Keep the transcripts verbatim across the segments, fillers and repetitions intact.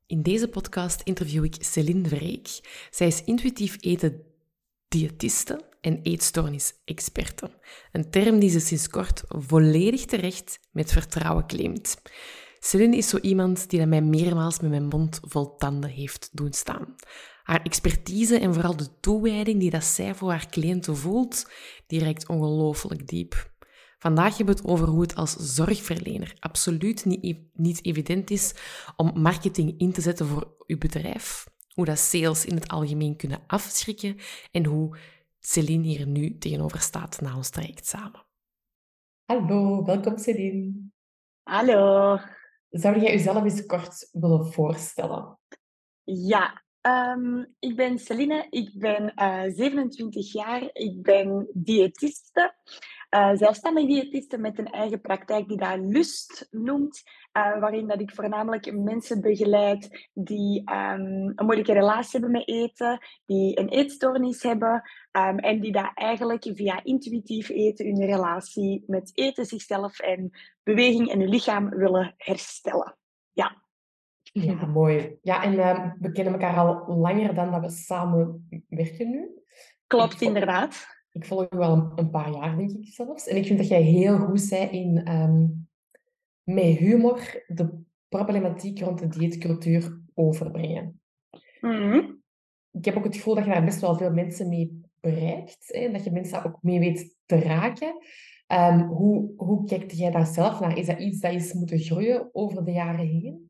In deze podcast interview ik Céline Vreek. Zij is intuïtief eten diëtiste en eetstoornis-experte. Een term die ze sinds kort volledig terecht met vertrouwen claimt. Céline is zo iemand die mij meermaals met mijn mond vol tanden heeft doen staan. Haar expertise en vooral de toewijding die dat zij voor haar cliënten voelt, die reikt ongelooflijk diep. Vandaag hebben we het over hoe het als zorgverlener absoluut niet, niet evident is om marketing in te zetten voor uw bedrijf, hoe dat sales in het algemeen kunnen afschrikken en hoe Céline hier nu tegenover staat na ons traject samen. Hallo, welkom Céline. Hallo. Zou jij jezelf eens kort willen voorstellen? Ja, um, ik ben Celine, ik ben uh, zevenentwintig jaar, ik ben diëtiste, uh, zelfstandig diëtiste met een eigen praktijk die dat Lust noemt, uh, waarin dat ik voornamelijk mensen begeleid die um, een moeilijke relatie hebben met eten, die een eetstoornis hebben um, en die dat eigenlijk via intuïtief eten hun relatie met eten, zichzelf en beweging en hun lichaam willen herstellen. Ja. Ja, mooi. Ja, en uh, we kennen elkaar al langer dan dat we samen werken nu. Ik, Klopt, vo- inderdaad. ik volg je wel een, een paar jaar, denk ik zelfs. En ik vind dat jij heel goed zei in um, met humor de problematiek rond de dieetcultuur overbrengen. Mhm. Ik heb ook het gevoel dat je daar best wel veel mensen mee bereikt. Hè? Dat je mensen daar ook mee weet te raken. Um, hoe, hoe kijkt jij daar zelf naar? Is dat iets dat is moeten groeien over de jaren heen?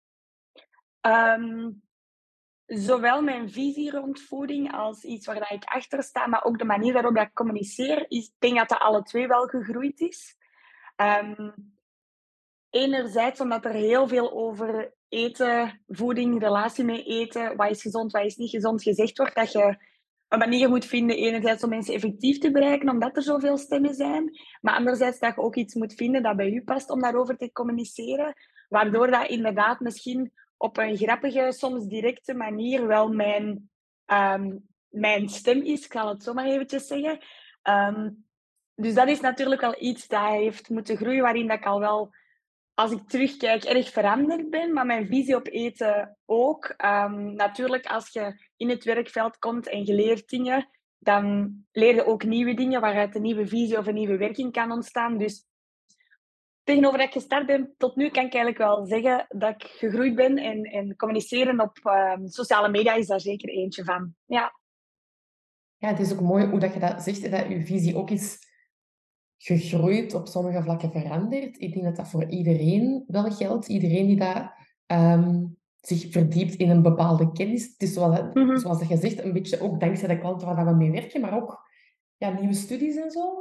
Um, zowel mijn visie rond voeding als iets waar dat ik achter sta, maar ook de manier waarop dat ik communiceer, is, ik denk dat dat alle twee wel gegroeid is. Um, enerzijds omdat er heel veel over eten, voeding, relatie met eten, wat is gezond, wat is niet gezond, gezegd wordt, dat je een manier moet vinden, enerzijds om mensen effectief te bereiken, omdat er zoveel stemmen zijn, maar anderzijds dat je ook iets moet vinden dat bij u past om daarover te communiceren, waardoor dat inderdaad misschien op een grappige, soms directe manier wel mijn, um, mijn stem is, ik zal het zo maar eventjes zeggen. Um, dus dat is natuurlijk wel iets dat heeft moeten groeien, waarin dat ik al wel, als ik terugkijk, erg veranderd ben, maar mijn visie op eten ook. Um, natuurlijk, als je in het werkveld komt en je leert dingen, dan leer je ook nieuwe dingen waaruit een nieuwe visie of een nieuwe werking kan ontstaan. Dus tegenover dat ik gestart ben, tot nu kan ik eigenlijk wel zeggen dat ik gegroeid ben. En, en communiceren op um, sociale media is daar zeker eentje van. Ja. Ja, het is ook mooi hoe dat je dat zegt, dat je visie ook is gegroeid, op sommige vlakken veranderd. Ik denk dat dat voor iedereen wel geldt. Iedereen die dat, um, zich verdiept in een bepaalde kennis. Het is zoals, Mm-hmm. zoals je zegt, een beetje ook dankzij de klanten waar we mee werken, maar ook ja, nieuwe studies en zo.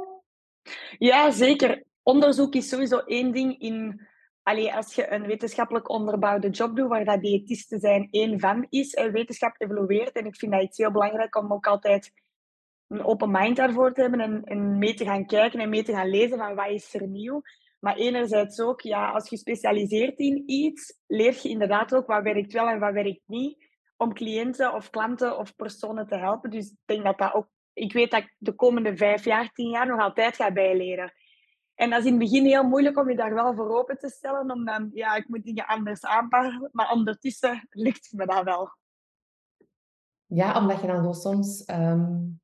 Ja, zeker. Onderzoek is sowieso één ding in... Allee, als je een wetenschappelijk onderbouwde job doet, waar dat diëtisten zijn één van is, en wetenschap evolueert. En ik vind dat iets heel belangrijk om ook altijd een open mind daarvoor te hebben en, en mee te gaan kijken en mee te gaan lezen van wat is er nieuw. Maar enerzijds ook, ja, als je specialiseert in iets, leer je inderdaad ook wat werkt wel en wat werkt niet, om cliënten of klanten of personen te helpen. Dus ik denk dat dat ook... Ik weet dat ik de komende vijf jaar, tien jaar nog altijd ga bijleren. En dat is in het begin heel moeilijk om je daar wel voor open te stellen, om dan, ja, ik moet dingen anders aanpakken. Maar ondertussen lukt me dat wel. Ja, omdat je dan zo soms... Um,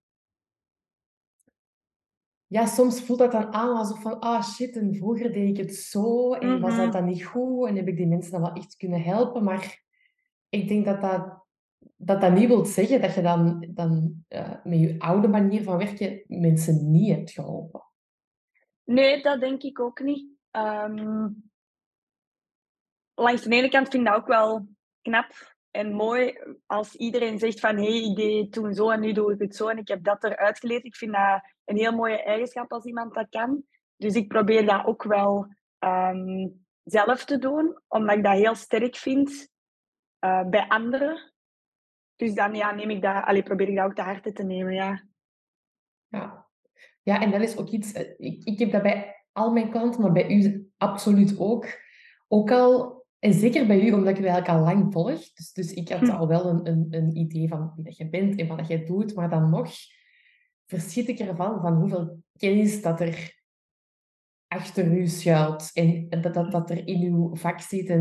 ja, soms voelt dat dan aan alsof van... Ah, shit, en vroeger deed ik het zo en was dat Mm-hmm. dan niet goed en heb ik die mensen dan wel echt kunnen helpen. Maar ik denk dat dat, dat, dat niet wil zeggen dat je dan, dan uh, met je oude manier van werken mensen niet hebt geholpen. Nee, dat denk ik ook niet. Um, langs de ene kant vind ik dat ook wel knap en mooi als iedereen zegt van hé, hey, ik deed het toen zo en nu doe ik het zo en ik heb dat eruit geleerd. Ik vind dat een heel mooie eigenschap als iemand dat kan. Dus ik probeer dat ook wel um, zelf te doen, omdat ik dat heel sterk vind uh, bij anderen. Dus dan ja, neem ik dat, allee, probeer ik dat ook te harte te nemen, ja. Ja. Ja, en dat is ook iets... eh, Ik, ik heb dat bij al mijn klanten, maar bij u absoluut ook. Ook al... En zeker bij u, omdat ik u eigenlijk al lang volg. Dus, dus ik had Hm. al wel een, een, een idee van wie dat je bent en wat dat je doet. Maar dan nog verschiet ik ervan van hoeveel kennis dat er achter u schuilt. En dat, dat, dat er in uw vak zit. En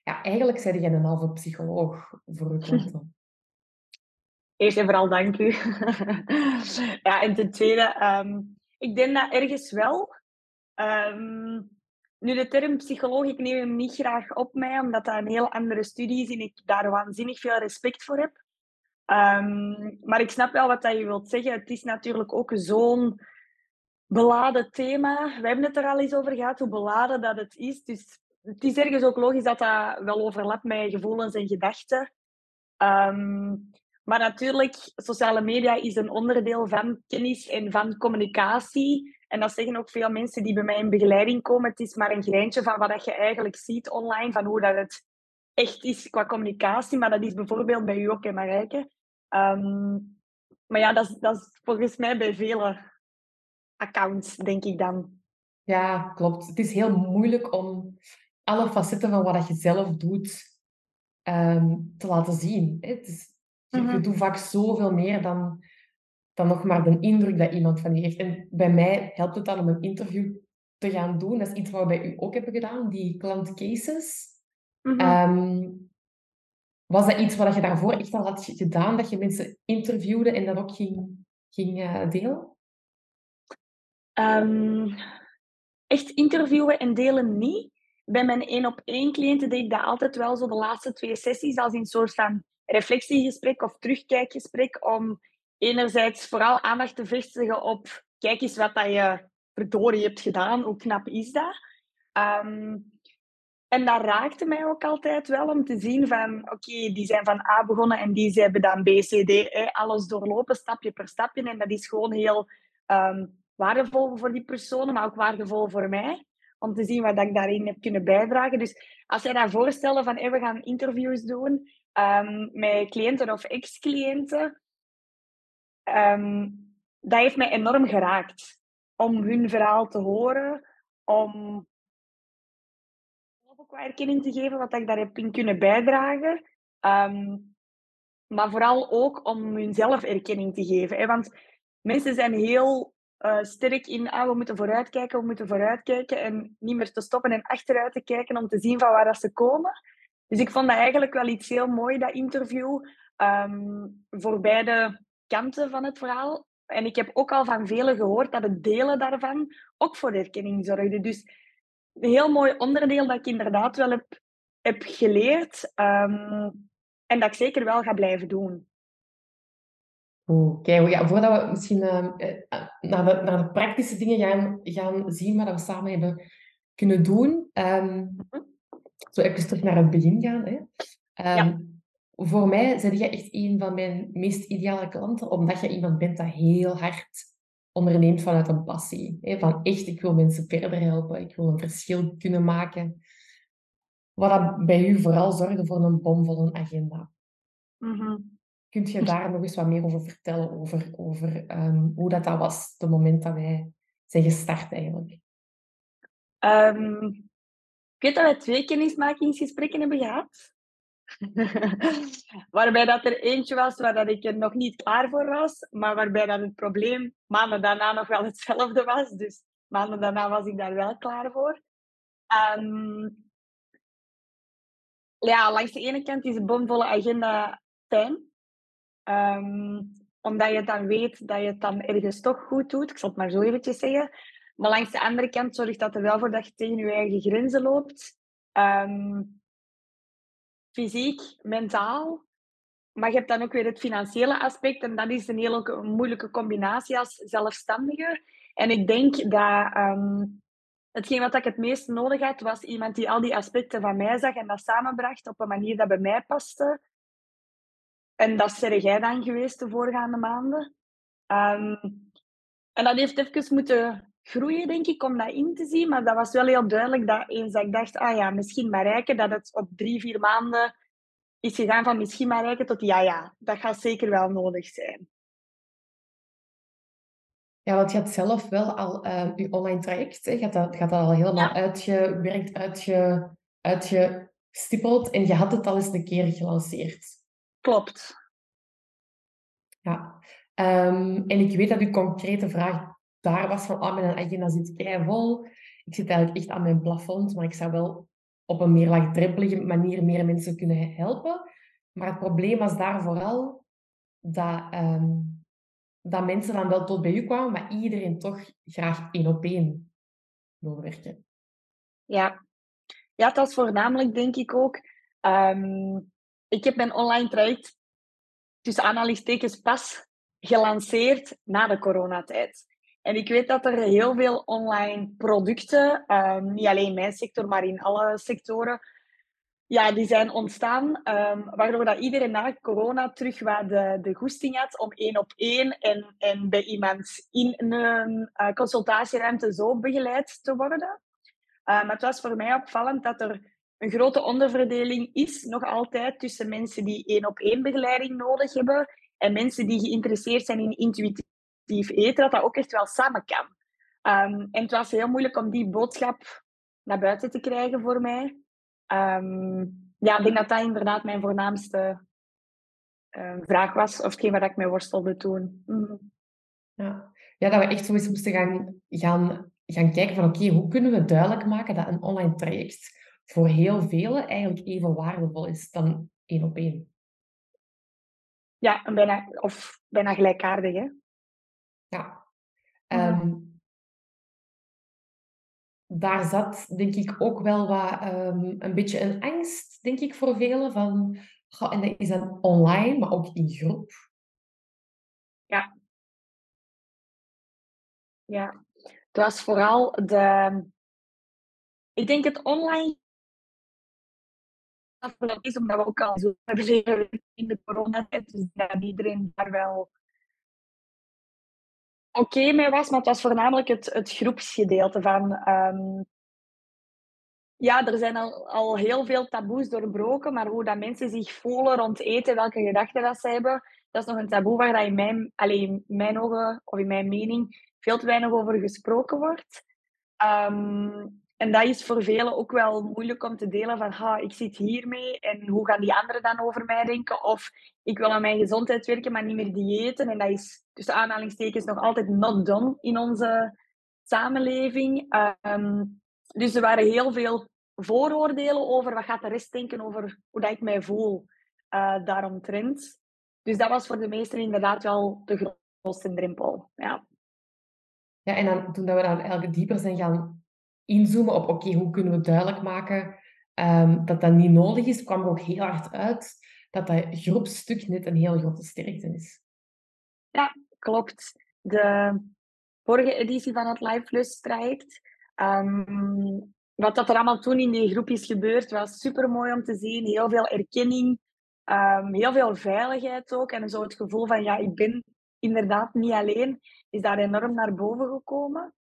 Ja, eigenlijk zei jij een halve psycholoog voor uw klanten. Eerst en vooral dank u. Ja, en ten tweede, ehm, ik denk dat ergens wel. Ehm, Nu, de term psycholoog, ik neem hem niet graag op mij, omdat dat een heel andere studie is en ik daar waanzinnig veel respect voor heb. Ehm, maar ik snap wel wat dat je wilt zeggen. Het is natuurlijk ook zo'n beladen thema. We hebben het er al eens over gehad, hoe beladen dat het is. Dus het is ergens ook logisch dat dat wel overlapt met gevoelens en gedachten. Ehm, maar natuurlijk, sociale media is een onderdeel van kennis en van communicatie. En dat zeggen ook veel mensen die bij mij in begeleiding komen. Het is maar een greintje van wat je eigenlijk ziet online, van hoe dat het echt is qua communicatie. Maar dat is bijvoorbeeld bij u ook, hè, Marijke. Ehm, maar ja, dat is, dat is volgens mij bij vele accounts, denk ik dan. Ja, klopt. Het is heel moeilijk om alle facetten van wat je zelf doet ehm, te laten zien. Hè. Het is, je, je Mhm, doet vaak zoveel meer dan, dan nog maar de indruk dat iemand van je heeft. En bij mij helpt het dan om een interview te gaan doen. Dat is iets wat we bij u ook hebben gedaan, die klantcases. mhm. Ehm, was dat iets wat je daarvoor echt al had gedaan, dat je mensen interviewde en dat ook ging, ging eh, delen? Ehm, Echt interviewen en delen niet. Bij mijn één op één cliënten deed ik dat altijd wel zo de laatste twee sessies als een soort van reflectiegesprek of terugkijkgesprek om enerzijds vooral aandacht te vestigen op kijk eens wat dat je verdorie hebt gedaan, hoe knap is dat? Ehm, en dat raakte mij ook altijd wel om te zien van oké, die zijn van A begonnen en die hebben dan B, C, D, hè, alles doorlopen, stapje per stapje. En dat is gewoon heel ehm, waardevol voor die personen, maar ook waardevol voor mij. Om te zien wat ik daarin heb kunnen bijdragen. Dus als jij dan voorstellen van hey, we gaan interviews doen ehm, met cliënten of ex-cliënten, ehm, dat heeft mij enorm geraakt. Om hun verhaal te horen, om ook wat erkenning te geven wat ik daar heb in kunnen bijdragen. Ehm, maar vooral ook om hunzelf erkenning te geven. Hè? Want mensen zijn heel uh, sterk in, ah, we moeten vooruitkijken, we moeten vooruitkijken en niet meer te stoppen en achteruit te kijken om te zien van waar dat ze komen. Dus ik vond dat eigenlijk wel iets heel mooi, dat interview, um, voor beide kanten van het verhaal. En ik heb ook al van velen gehoord dat het delen daarvan ook voor erkenning zorgde. Dus een heel mooi onderdeel dat ik inderdaad wel heb, heb geleerd. Um, en dat ik zeker wel ga blijven doen. Oké, ja, voordat we misschien ehm, eh, naar, de, naar de praktische dingen gaan, gaan zien wat we samen hebben kunnen doen, ehm, Mhm. zo even terug naar het begin gaan. Hè. Ja. Ehm, voor mij ben je echt een van mijn meest ideale klanten, omdat je iemand bent dat heel hard onderneemt vanuit een passie. Hè. Van echt, ik wil mensen verder helpen, ik wil een verschil kunnen maken. Wat dat bij u vooral zorgde voor een bomvolle agenda. Mhm. Kunt je daar nog eens wat meer over vertellen, over, over ehm, hoe dat, dat was, het moment dat wij zijn gestart eigenlijk? Um, ik weet dat wij twee kennismakingsgesprekken hebben gehad. Waarbij dat er eentje was waar dat ik er nog niet klaar voor was, maar waarbij dat het probleem maanden daarna nog wel hetzelfde was. Dus maanden daarna was ik daar wel klaar voor. Um, ja, langs de ene kant is een bomvolle agenda fijn. Um, omdat je dan weet dat je het dan ergens toch goed doet. Ik zal het maar zo eventjes zeggen. Maar langs de andere kant zorgt dat er wel voor dat je tegen je eigen grenzen loopt. Um, fysiek, mentaal. Maar je hebt dan ook weer het financiële aspect. En dat is een hele moeilijke combinatie als zelfstandige. En ik denk dat um, hetgeen wat ik het meest nodig had, was iemand die al die aspecten van mij zag en dat samenbracht op een manier dat bij mij paste. En dat zeg jij dan geweest de voorgaande maanden. Um, en dat heeft even moeten groeien, denk ik, om dat in te zien. Maar dat was wel heel duidelijk dat eens dat ik dacht, ah ja, misschien Marijke, dat het op drie, vier maanden is gegaan van misschien Marijke tot ja, ja, dat gaat zeker wel nodig zijn. Ja, want je had zelf wel al ehm, je online traject, hè, je had dat, je had dat al helemaal Ja, uitgewerkt, uitge, uitgestippeld en je had het al eens een keer gelanceerd. klopt. Ja. Ehm, en ik weet dat uw concrete vraag daar was van, ah, mijn agenda zit keivol. Ik zit eigenlijk echt aan mijn plafond, maar ik zou wel op een meer laagdrempelige manier meer mensen kunnen helpen. Maar het probleem was daar vooral dat, ehm, dat mensen dan wel tot bij u kwamen, maar iedereen toch graag één op één wil werken. Ja. Ja, het was voornamelijk denk ik ook, ehm, ik heb mijn online traject tussen aanhalingstekens pas gelanceerd na de coronatijd. En ik weet dat er heel veel online producten, um, niet alleen in mijn sector, maar in alle sectoren, ja, die zijn ontstaan, um, waardoor dat iedereen na corona terug wat de, de goesting had om één op één en, en bij iemand in een uh, consultatieruimte zo begeleid te worden. Uh, maar het was voor mij opvallend dat er een grote onderverdeling is, nog altijd, tussen mensen die één op één begeleiding nodig hebben en mensen die geïnteresseerd zijn in intuïtief eten, dat dat ook echt wel samen kan. Um, en het was heel moeilijk om die boodschap naar buiten te krijgen voor mij. Um, ja, ik denk dat dat inderdaad mijn voornaamste uh, vraag was, of hetgeen waar ik mee worstelde toen. Mm. Ja. Ja, dat we echt zo eens moesten gaan, gaan, gaan kijken van oké, hoe kunnen we duidelijk maken dat een online traject voor heel velen eigenlijk even waardevol is dan één op één. Ja, en bijna, of bijna gelijkaardig, hè? Ja. Mm. Um, daar zat denk ik ook wel wat, um, een beetje een angst, denk ik, voor velen. Van, goh, en dat is dan online, maar ook in groep. Ja, ja. Het was vooral de... Ik denk het online is omdat we ook al zo hebben leren in de coronatijd. Dus dat iedereen daar wel oké okay mee was. Maar het was voornamelijk het, het groepsgedeelte van... Um, ja, er zijn al, al heel veel taboes doorbroken, maar hoe dat mensen zich voelen rond eten, welke gedachten dat ze hebben, dat is nog een taboe waar dat in mijn, allez, in mijn ogen, of in mijn mening, veel te weinig over gesproken wordt. Um, en dat is voor velen ook wel moeilijk om te delen van ha, ik zit hiermee en hoe gaan die anderen dan over mij denken? Of ik wil aan mijn gezondheid werken, maar niet meer diëten. En dat is tussen aanhalingstekens nog altijd not done in onze samenleving. Um, dus er waren heel veel vooroordelen over wat gaat de rest denken over hoe dat ik mij voel uh, daaromtrent. Dus dat was voor de meesten inderdaad wel de grootste drempel. Ja. Ja, en dan, toen dat we dan eigenlijk dieper zijn gaan inzoomen op oké, hoe kunnen we duidelijk maken um, dat dat niet nodig is, kwam er ook heel hard uit dat dat groepstuk net een heel grote sterkte is. Ja, klopt. De vorige editie van het Live Plus traject. Um, wat dat er allemaal toen in die groep is gebeurd, was super mooi om te zien. Heel veel erkenning, um, heel veel veiligheid ook. En zo het gevoel van, ja, ik ben inderdaad niet alleen, is daar enorm naar boven gekomen.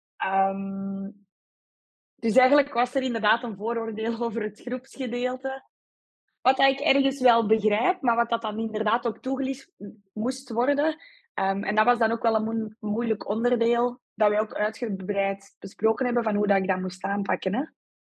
Um, dus eigenlijk was er inderdaad een vooroordeel over het groepsgedeelte. Wat ik ergens wel begrijp, maar wat dat dan inderdaad ook toegelicht moest worden. Um, en dat was dan ook wel een mo moeilijk onderdeel, dat wij ook uitgebreid besproken hebben van hoe dat ik dat moest aanpakken. Hè?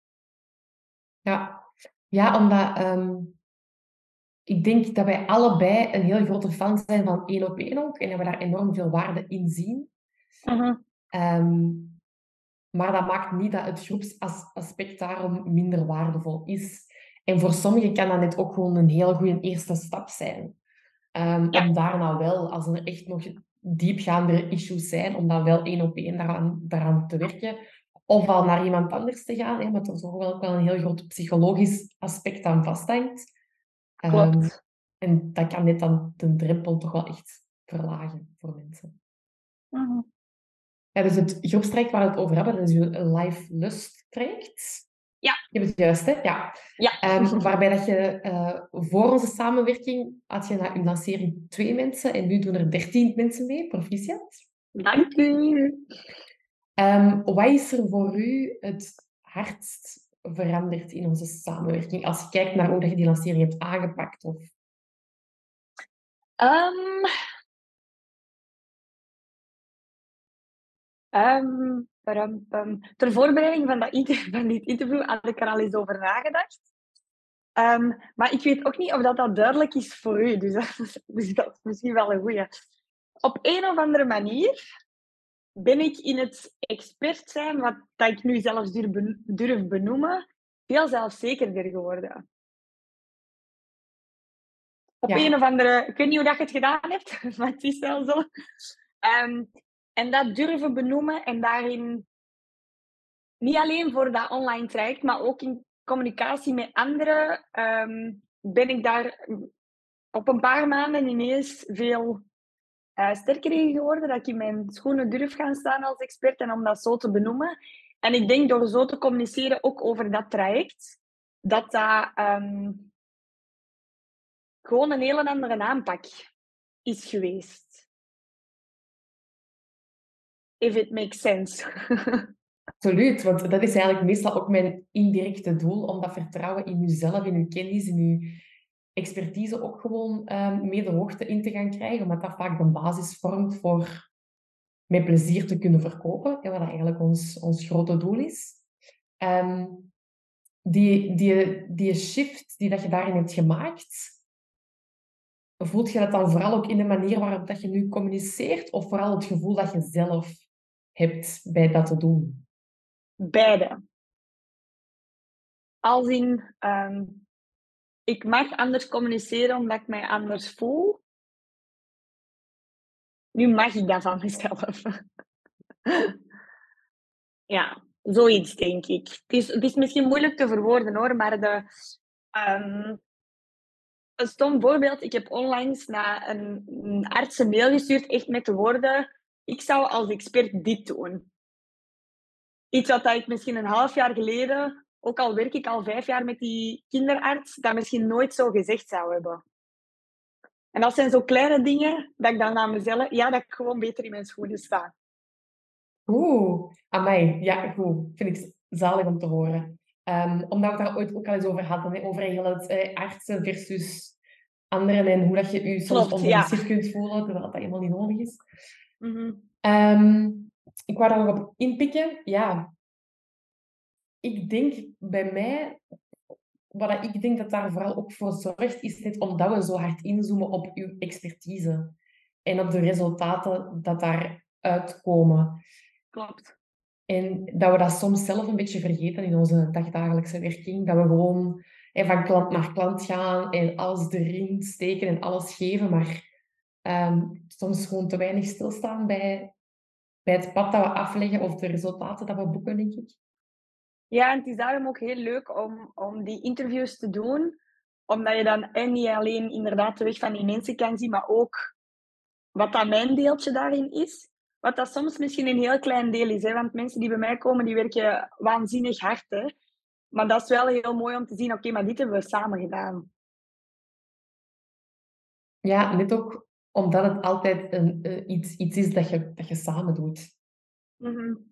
Ja, ja omdat um, ik denk dat wij allebei een heel grote fan zijn van één op één ook en dat we daar enorm veel waarde in zien. Uh-huh. Um, maar dat maakt niet dat het groepsaspect daarom minder waardevol is. En voor sommigen kan dat net ook gewoon een heel goede eerste stap zijn. Um, Ja, om daarna wel, als er echt nog diepgaandere issues zijn, om dan wel één op één daaraan, daaraan te werken. Of al naar iemand anders te gaan, hè, want er toch wel ook wel een heel groot psychologisch aspect aan vasthangt. Um, klopt. en dat kan net dan de drempel toch wel echt verlagen voor mensen. Uh-huh. Ja, dus het groepstraject waar we het over hebben, dat is een Life Lust traject. Ja, Je hebt het juist, hè? Ja. ja. Um, waarbij dat je uh, voor onze samenwerking had je na uw lancering twee mensen en nu doen er dertien mensen mee. Proficiat. Dank u. Um, wat is er voor u het hardst veranderd in onze samenwerking? Als je kijkt naar hoe dat je die lancering hebt aangepakt. Of... Um, um, param, pam. Ter voorbereiding van, dat inter- van dit interview had ik er al eens over nagedacht. Um, maar ik weet ook niet of dat, dat duidelijk is voor u. Dus dat, is- dus dat is misschien wel een goeie. Op een of andere manier ben ik in het expert zijn, wat dat ik nu zelfs durf, ben- durf benoemen, veel zelfzekerder geworden. Op een Ja, of andere... Ik weet niet hoe dat je het gedaan hebt, maar het is wel zo. Um, en dat durven benoemen en daarin... Niet alleen voor dat online traject, maar ook in communicatie met anderen... Um, ben ik daar op een paar maanden ineens veel uh, sterker in geworden. Dat ik in mijn schoenen durf gaan staan als expert en om dat zo te benoemen. En ik denk door zo te communiceren, ook over dat traject, dat dat um, gewoon een hele andere aanpak is geweest. If it makes sense. absoluut. Want dat is eigenlijk meestal ook mijn indirecte doel, om dat vertrouwen in jezelf, in je kennis, in je expertise ook gewoon um, mee de hoogte in te gaan krijgen. Omdat dat vaak de basis vormt voor met plezier te kunnen verkopen. En wat eigenlijk ons, ons grote doel is. Um, die, die, die shift die dat je daarin hebt gemaakt, voelt je dat dan vooral ook in de manier waarop dat je nu communiceert, of vooral het gevoel dat je zelf hebt bij dat te doen? Beide. Als in, um, ik mag anders communiceren omdat ik mij anders voel. Nu mag ik dat van mezelf. Ja, zoiets denk ik. Het is, het is misschien moeilijk te verwoorden hoor, maar de, um, een stom voorbeeld. Ik heb onlangs naar een, een arts een mail gestuurd, echt met de woorden: ik zou als expert dit doen. Iets wat ik misschien een half jaar geleden, ook al werk ik al vijf jaar met die kinderarts, dat misschien nooit zo gezegd zou hebben. En dat zijn zo kleine dingen dat ik dan aan mezelf... Ja, dat ik gewoon beter in mijn schoenen sta. Oeh, amai. Ja, goed. Vind ik zalig om te horen. Um, omdat we daar ooit ook al eens over hadden, hè, over heel het eh, artsen versus anderen en hoe dat je je soms Klopt, ja. ondergeschikt kunt voelen, terwijl dat helemaal niet nodig is. Mm-hmm. Um, ik wou daar nog op inpikken. Ja, ik denk bij mij, wat ik denk dat daar vooral ook voor zorgt, is net omdat we zo hard inzoomen op uw expertise en op de resultaten dat daaruit komen. Klopt. En dat we dat soms zelf een beetje vergeten in onze dagdagelijkse werking. Dat we gewoon hè, van klant naar klant gaan en alles erin steken en alles geven, maar um, soms gewoon te weinig stilstaan bij, bij het pad dat we afleggen of de resultaten dat we boeken, denk ik. Ja, en het is daarom ook heel leuk om, om die interviews te doen. Omdat je dan en niet alleen inderdaad de weg van die mensen kan zien, maar ook wat dat mijn deeltje daarin is. Wat dat soms misschien een heel klein deel is. Hè? Want mensen die bij mij komen, die werken waanzinnig hard. Hè? Maar dat is wel heel mooi om te zien, oké, okay, maar dit hebben we samen gedaan. Ja, net ook omdat het altijd een, uh, iets, iets is dat je, dat je samen doet. Mm-hmm.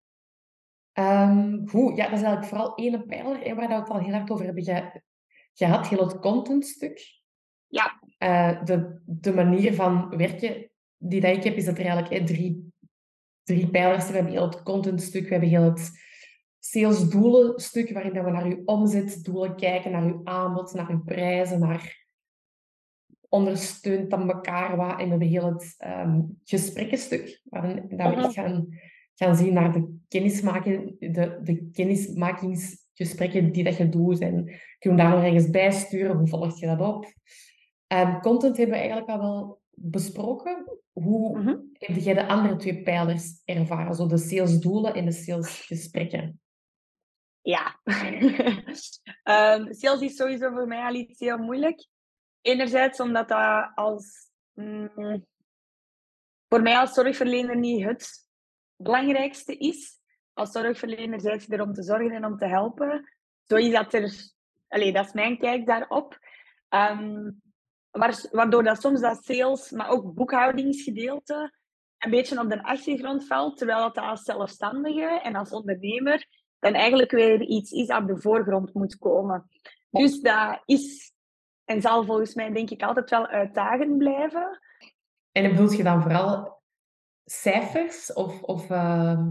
Um, goed, ja, dat is eigenlijk vooral één pijler en waar we het al heel hard over hebben ge, gehad. Heel het contentstuk. Ja. Uh, de, de manier van werken die dat ik heb, is dat er eigenlijk hè, drie, drie pijlers zijn. We hebben heel het contentstuk, we hebben heel het salesdoelenstuk, waarin dat we naar uw omzetdoelen kijken, naar uw aanbod, naar uw prijzen, naar ondersteunt dan elkaar wat. En we hebben heel het um, gesprekkenstuk, waarin dat we echt gaan, gaan zien naar de kennismaking, de, de kennismakingsgesprekken die dat je doet. En kun je daar nog ergens bij sturen? Hoe volg je dat op? Um, content hebben we eigenlijk al wel besproken. Hoe Mm-hmm. heb jij de andere twee pijlers ervaren? Zo de salesdoelen en de salesgesprekken. Ja. um, sales is sowieso voor mij al iets heel moeilijk. Enerzijds omdat dat als... Mm, voor mij als zorgverlener niet het belangrijkste is. Als zorgverlener zijn ze er om te zorgen en om te helpen. Zo is dat er... Allee, dat is mijn kijk daarop. Um, waardoor dat soms dat sales, maar ook boekhoudingsgedeelte een beetje op de achtergrond valt, terwijl dat als zelfstandige en als ondernemer dan eigenlijk weer iets is dat op de voorgrond moet komen. Dus dat is en zal volgens mij denk ik altijd wel uitdagend blijven. En bedoel je dan vooral cijfers of... of uh...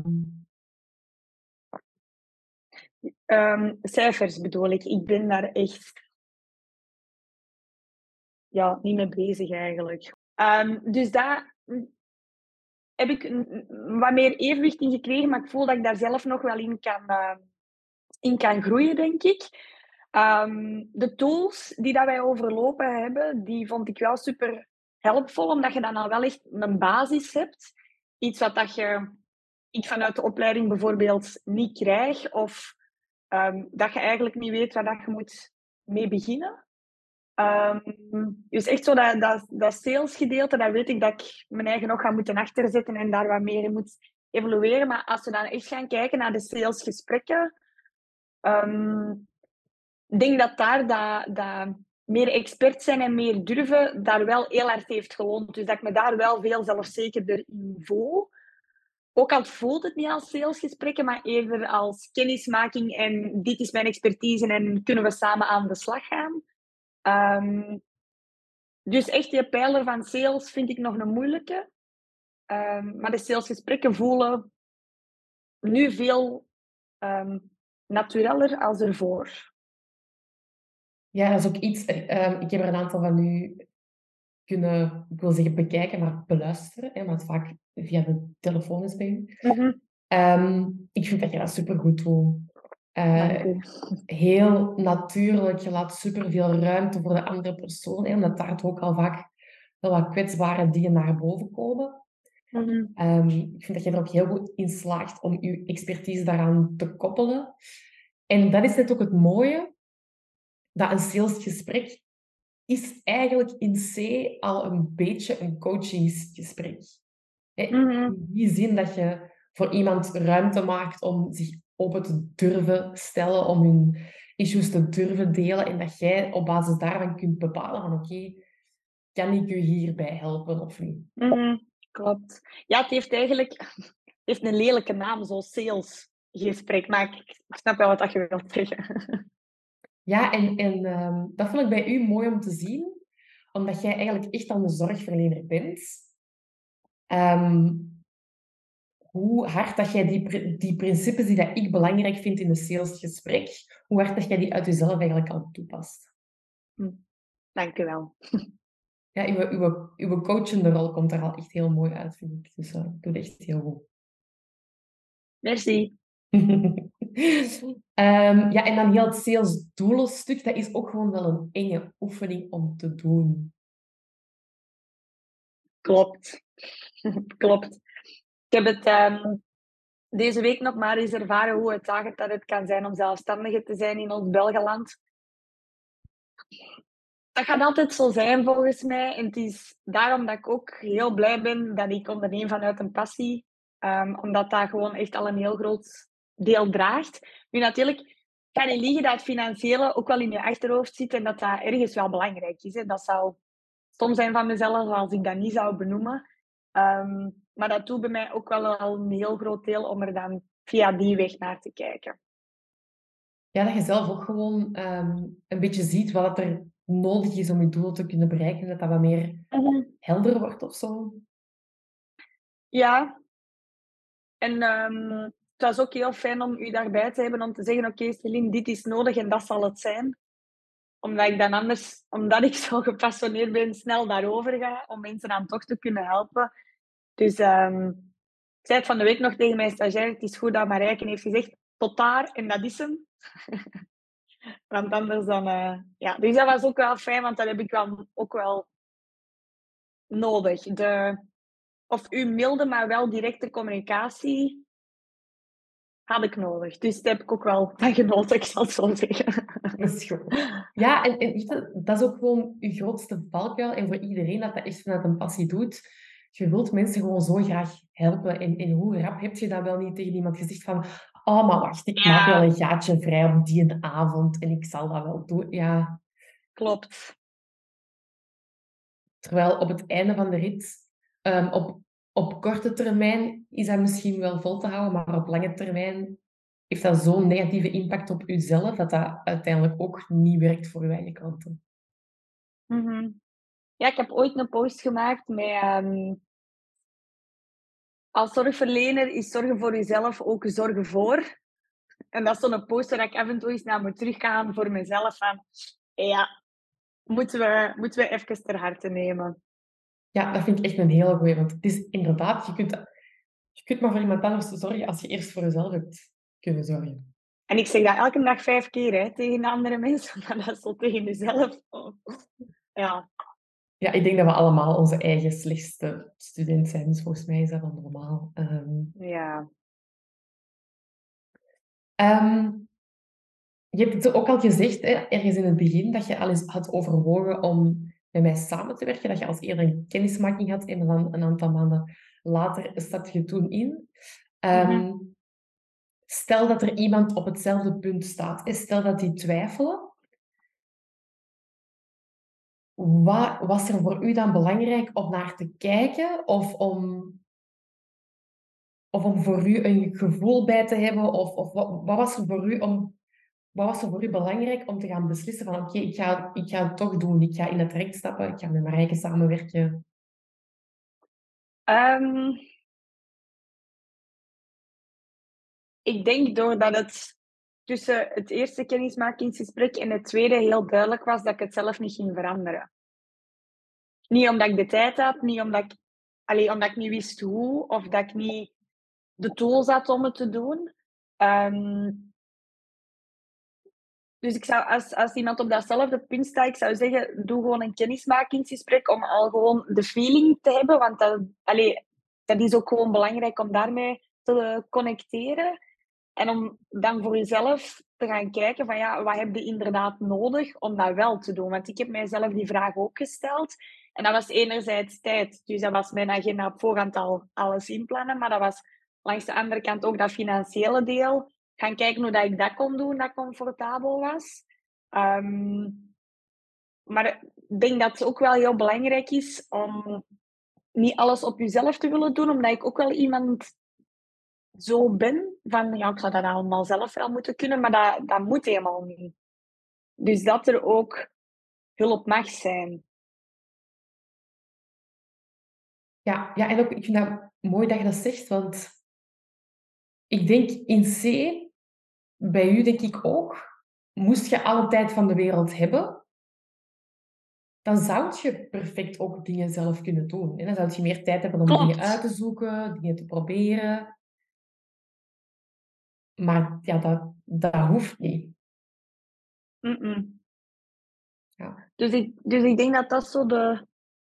Um, cijfers bedoel ik. Ik ben daar echt ja, niet mee bezig eigenlijk. Um, dus daar heb ik een, wat meer evenwicht in gekregen, maar ik voel dat ik daar zelf nog wel in kan, uh, in kan groeien, denk ik. Ehm, de tools die dat wij overlopen hebben, die vond ik wel super helpvol, omdat je dan al wel echt een basis hebt. Iets wat dat je ik vanuit de opleiding bijvoorbeeld niet krijg, of ehm, dat je eigenlijk niet weet waar dat je moet mee beginnen. Ehm, dus echt zo dat, dat, dat salesgedeelte, dat weet ik dat ik mijn eigen nog ga moeten achterzetten en daar wat meer in moet evolueren. Maar als we dan echt gaan kijken naar de salesgesprekken, ehm, ik denk dat daar dat, dat meer expert zijn en meer durven, daar wel heel hard heeft geloond. Dus dat ik me daar wel veel zelfzekerder in voel. Ook al voelt het niet als salesgesprekken, maar eerder als kennismaking en dit is mijn expertise en kunnen we samen aan de slag gaan. Um, dus echt die pijler van sales vind ik nog een moeilijke. Um, maar de salesgesprekken voelen nu veel um, natureller als ervoor. Ja, dat is ook iets... Uh, ik heb er een aantal van u kunnen, ik wil zeggen bekijken, maar beluisteren, hè, want vaak via de telefoon is bij u. Mm-hmm. Um, ik vind dat je dat supergoed doet. Uh, Dank u. heel natuurlijk, je laat superveel ruimte voor de andere persoon, hè, omdat daar toch ook al vaak wel wat kwetsbare dingen naar boven komen. Mm-hmm. Um, ik vind dat je er ook heel goed in slaagt om je expertise daaraan te koppelen. En dat is net ook het mooie, dat een salesgesprek is eigenlijk in C al een beetje een coachingsgesprek. Mm-hmm. In die zin dat je voor iemand ruimte maakt om zich open te durven stellen, om hun issues te durven delen en dat jij op basis daarvan kunt bepalen van oké, okay, kan ik u hierbij helpen of niet? Mm-hmm. Klopt. Ja, het heeft eigenlijk het heeft een lelijke naam, zo salesgesprek, maar ik, ik snap wel wat je wilt zeggen. Ja, en, en um, dat vond ik bij u mooi om te zien, omdat jij eigenlijk echt al een zorgverlener bent. Um, hoe hard dat jij die, die principes die dat ik belangrijk vind in een salesgesprek, hoe hard dat jij die uit jezelf eigenlijk al toepast. Hm. Dank u wel. Ja, uw, uw, uw coachende rol komt er al echt heel mooi uit, vind ik. Dus uh, doe het echt heel goed. Merci. um, ja, en dan heel het salesdoelenstuk, dat is ook gewoon wel een enge oefening om te doen. Klopt. Klopt. Ik heb het um, deze week nog maar eens ervaren hoe uitdagend dat het kan zijn om zelfstandige te zijn in ons Belgeland. Dat gaat altijd zo zijn volgens mij. En het is daarom dat ik ook heel blij ben dat ik onderneem vanuit een passie. Um, omdat dat gewoon echt al een heel groot deel draagt. Nu natuurlijk, kan je liegen dat het financiële ook wel in je achterhoofd zit en dat dat ergens wel belangrijk is. Hè. Dat zou stom zijn van mezelf als ik dat niet zou benoemen. Um, maar dat doet bij mij ook wel al een heel groot deel om er dan via die weg naar te kijken. Ja, dat je zelf ook gewoon um, een beetje ziet wat er nodig is om je doel te kunnen bereiken. Dat dat wat meer Mm-hmm. helder wordt of zo. Ja, en um, het was ook heel fijn om u daarbij te hebben om te zeggen, oké, okay, Céline, dit is nodig en dat zal het zijn. Omdat ik dan anders, omdat ik zo gepassioneerd ben, snel daarover ga, om mensen dan toch te kunnen helpen. Dus um, ik zei het van de week nog tegen mijn stagiair, het is goed dat Marijke heeft gezegd, tot daar, en dat is hem. Want anders dan... Uh, ja. Dus dat was ook wel fijn, want dat heb ik wel, ook wel nodig. De, of uw milde, maar wel directe communicatie had ik nodig. Dus dat heb ik ook wel van genoten, ik zal het zo zeggen. Dat is goed. Ja, en, en weet je, dat is ook gewoon je grootste valkuil. En voor iedereen dat dat echt vanuit een passie doet. Je wilt mensen gewoon zo graag helpen. En, en hoe rap heb je dat wel niet tegen iemand gezegd van... Oh, maar wacht, ik maak wel Ja, een gaatje vrij op die avond. En ik zal dat wel doen. Ja, klopt. terwijl op het einde van de rit... Um, op, op korte termijn is dat misschien wel vol te houden. Maar op lange termijn heeft dat zo'n negatieve impact op jezelf, dat dat uiteindelijk ook niet werkt voor je eigen klanten. Mm-hmm. Ja, ik heb ooit een post gemaakt met... Um, als zorgverlener is zorgen voor jezelf ook zorgen voor. En dat is zo'n post waar ik af en toe eens naar moet teruggaan voor mezelf. Van, ja, moeten we, moeten we even ter harte nemen. Ja, dat vind ik echt een hele goeie. Want het is inderdaad, je kunt, je kunt maar voor iemand anders zorgen als je eerst voor jezelf hebt kunnen zorgen. En ik zeg dat elke dag vijf keer hè, tegen andere mensen, maar dat is zo tegen mezelf. Oh. Ja. Ja, ik denk dat we allemaal onze eigen slechtste student zijn. Dus volgens mij is dat wel normaal. Ehm, Ja. ehm, je hebt het ook al gezegd, hè, ergens in het begin, dat je al eens had overwogen om met mij samen te werken. Dat je als eerder een kennismaking had en dan een aantal maanden later stap je toen in. Mhm. Ehm, Stel dat er iemand op hetzelfde punt staat en stel dat die twijfelen. Wat was er voor u dan belangrijk om naar te kijken of om, of om voor u een gevoel bij te hebben? Of, of wat, wat was er voor u om, wat was er voor u belangrijk om te gaan beslissen van oké, ik, ga, ik ga het toch doen. Ik ga in het traject stappen, ik ga met Marijke samenwerken. Ehm, ik denk doordat het tussen het eerste kennismakingsgesprek en het tweede heel duidelijk was dat ik het zelf niet ging veranderen. Niet omdat ik de tijd had, niet omdat ik, allee, omdat ik niet wist hoe, of dat ik niet de tools had om het te doen. Ehm, dus ik zou, als, als iemand op datzelfde punt staat, ik zou zeggen, doe gewoon een kennismakingsgesprek om al gewoon de feeling te hebben, want dat, allee, dat is ook gewoon belangrijk om daarmee te connecteren. En om dan voor jezelf te gaan kijken van ja, wat heb je inderdaad nodig om dat wel te doen? Want ik heb mijzelf die vraag ook gesteld. En dat was enerzijds tijd. Dus dat was mijn agenda op voorhand al alles inplannen. Maar dat was langs de andere kant ook dat financiële deel. Gaan kijken hoe dat ik dat kon doen, dat comfortabel was. Um, maar ik denk dat het ook wel heel belangrijk is om niet alles op jezelf te willen doen, omdat ik ook wel iemand zo ben, van ja, ik zou dat allemaal zelf wel moeten kunnen, maar dat, dat moet helemaal niet. Dus dat er ook hulp mag zijn. Ja, ja, en ook, ik vind dat mooi dat je dat zegt, want ik denk in C, bij u denk ik ook, moest je alle tijd van de wereld hebben, dan zou je perfect ook dingen zelf kunnen doen. En dan zou je meer tijd hebben om dingen uit Klopt. te zoeken, dingen te proberen. Maar ja, dat, dat hoeft niet. Mm-mm. Ja. Dus, ik, dus ik denk dat dat zo de...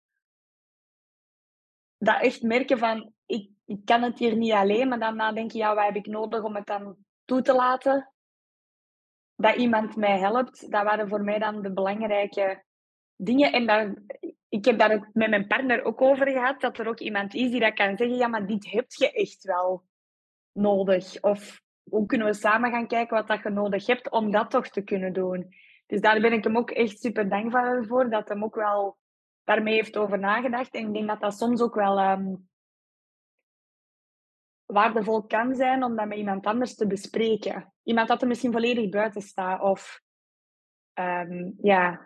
Dat echt merken van, ik, ik kan het hier niet alleen, maar daarna denk je, ja, wat heb ik nodig om het dan toe te laten? Dat iemand mij helpt, dat waren voor mij dan de belangrijke dingen. En daar, ik heb daar het met mijn partner ook over gehad, dat er ook iemand is die dat kan zeggen, ja, maar dit heb je echt wel nodig? Of hoe kunnen we samen gaan kijken wat dat je nodig hebt om dat toch te kunnen doen? Dus daar ben ik hem ook echt super dankbaar voor, dat hem ook wel daarmee heeft over nagedacht. En ik denk dat dat soms ook wel um, waardevol kan zijn om dat met iemand anders te bespreken. Iemand dat er misschien volledig buiten staat. Of um, ja.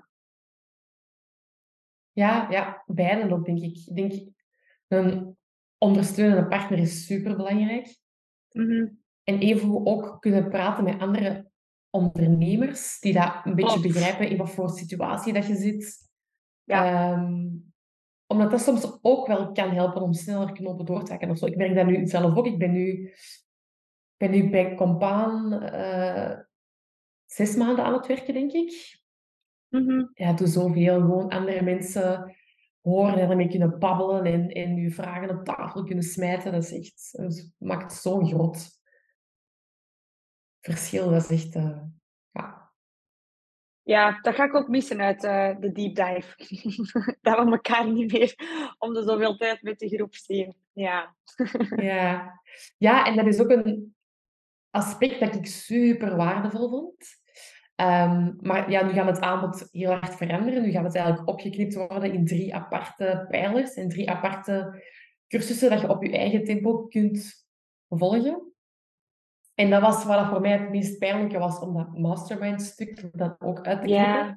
Ja, ja, beiden ook, denk ik. Ik denk, een ondersteunende partner is superbelangrijk. Mm-hmm. En evengoed ook kunnen praten met andere ondernemers die dat een beetje Klopt. begrijpen in wat voor situatie dat je zit. Ja. Um, omdat dat soms ook wel kan helpen om sneller knopen door te hakken of zo. Ik merk dat nu zelf ook. Ik ben nu, ik ben nu bij Compaan uh, zes maanden aan het werken, denk ik. Mm-hmm. Ja, doe zoveel. Gewoon andere mensen horen en ermee kunnen babbelen en, en je vragen op tafel kunnen smijten. Dat is echt, dat maakt zo'n groot verschil. Dat is echt, uh, ja. Ja, dat ga ik ook missen uit uh, de deep dive. Dat we elkaar niet meer om de zoveel tijd met de groep zien. Ja. Ja. Ja, en dat is ook een aspect dat ik super waardevol vond. Um, maar ja, nu gaat het aanbod heel hard veranderen. Nu gaat het eigenlijk opgeknipt worden in drie aparte pijlers en drie aparte cursussen dat je op je eigen tempo kunt volgen. En dat was wat voor mij het meest pijnlijke was, om dat mastermind-stuk dan ook uit te knippen. Ja.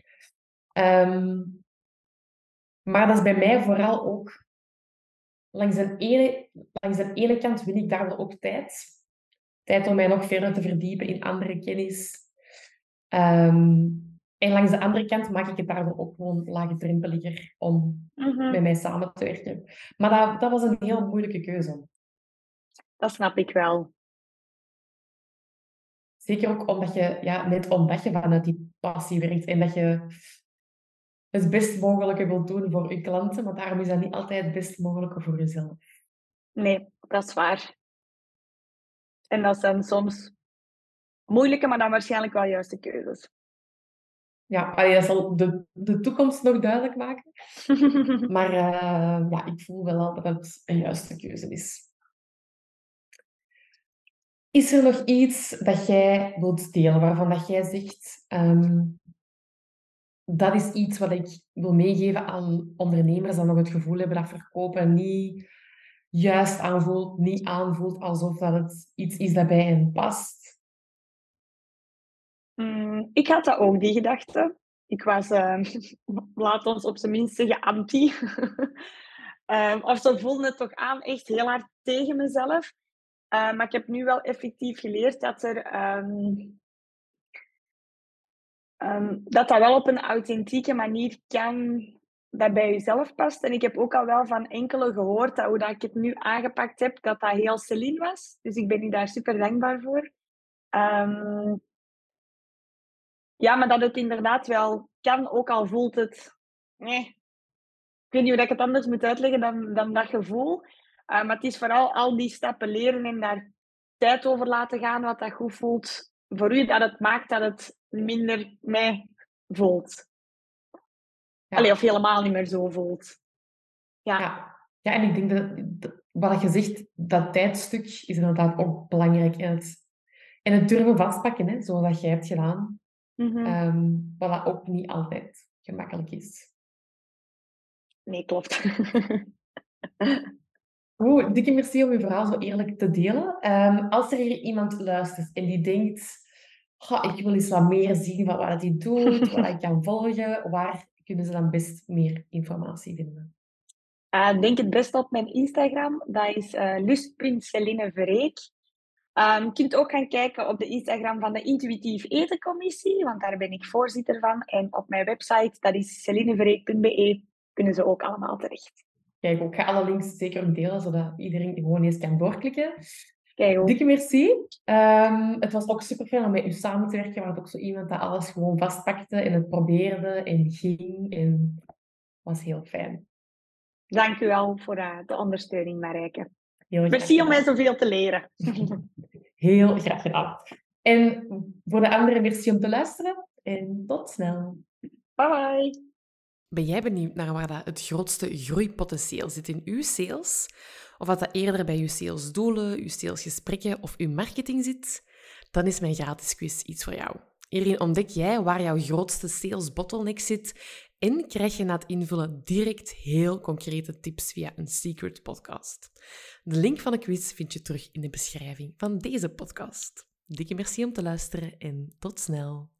Um, maar dat is bij mij vooral ook... Langs de ene, langs de ene kant wil ik daardoor ook tijd. Tijd om mij nog verder te verdiepen in andere kennis. Um, en langs de andere kant maak ik het daardoor ook gewoon laagdrempeliger om met Mm-hmm. mij samen te werken. Maar dat, dat was een heel moeilijke keuze. Dat snap ik wel. Zeker ook omdat je, ja, net omdat je vanuit die passie werkt en dat je het best mogelijke wilt doen voor je klanten, maar daarom is dat niet altijd het best mogelijke voor jezelf. Nee, dat is waar. En dat zijn soms moeilijke, maar dan waarschijnlijk wel juiste keuzes. Ja, allee, dat zal de, de toekomst nog duidelijk maken. Maar uh, ja, ik voel wel al dat het een juiste keuze is. Is er nog iets dat jij wilt delen, waarvan dat jij zegt... Um, dat is iets wat ik wil meegeven aan ondernemers die nog het gevoel hebben dat verkopen niet juist aanvoelt, niet aanvoelt alsof dat het iets is dat bij hen past? Mm, ik had dat ook, die gedachte. Ik was, uh, laat ons op zijn minst zeggen, anti. um, of ze voelden het toch aan echt heel hard tegen mezelf. Uh, maar ik heb nu wel effectief geleerd dat er... Um, um, dat dat wel op een authentieke manier kan dat bij jezelf past. En ik heb ook al wel van enkele gehoord dat hoe dat ik het nu aangepakt heb, dat dat heel Celine was. Dus ik ben u daar super dankbaar voor. Um, ja, maar dat het inderdaad wel kan, ook al voelt het... Nee, ik weet niet hoe ik het anders moet uitleggen dan, dan dat gevoel. Uh, maar het is vooral al die stappen leren en daar tijd over laten gaan, wat dat goed voelt voor u, dat het maakt dat het minder mij voelt. Ja. Allee, of helemaal niet meer zo voelt. Ja. Ja, ja, en ik denk dat, dat wat je zegt, dat tijdstuk is inderdaad ook belangrijk. En het, en het durven vastpakken, hè, zoals jij hebt gedaan. Mm-hmm. Um, wat dat ook niet altijd gemakkelijk is. Nee, klopt. Goed, dikke merci om je verhaal zo eerlijk te delen. Um, als er hier iemand luistert en die denkt... Oh, ik wil eens wat meer zien van wat hij doet, wat ik kan volgen, waar kunnen ze dan best meer informatie vinden? Ik uh, denk het best op mijn Instagram. Dat is uh, lust punt celine verreek. Um, je kunt ook gaan kijken op de Instagram van de Intuïtief Etencommissie, want daar ben ik voorzitter van. En op mijn website, dat is celineverreek punt b e, kunnen ze ook allemaal terecht. Kijk, ik ga alle links zeker ook delen, zodat iedereen gewoon eens kan doorklikken. Kijk, dikke merci. Um, het was ook super fijn om met u samen te werken, maar het ook zo iemand dat alles gewoon vastpakte en het probeerde en ging. En het was heel fijn. Dank u wel voor uh, de ondersteuning, Marijke. Heel merci om mij zoveel te leren. Heel graag gedaan. En voor de anderen, merci om te luisteren. En tot snel. Bye bye. Ben jij benieuwd naar waar dat het grootste groeipotentieel zit in uw sales? Of wat dat eerder bij uw salesdoelen, uw salesgesprekken of uw marketing zit? Dan is mijn gratis quiz iets voor jou. Hierin ontdek jij waar jouw grootste sales bottleneck zit en krijg je na het invullen direct heel concrete tips via een secret podcast. De link van de quiz vind je terug in de beschrijving van deze podcast. Dikke merci om te luisteren en tot snel.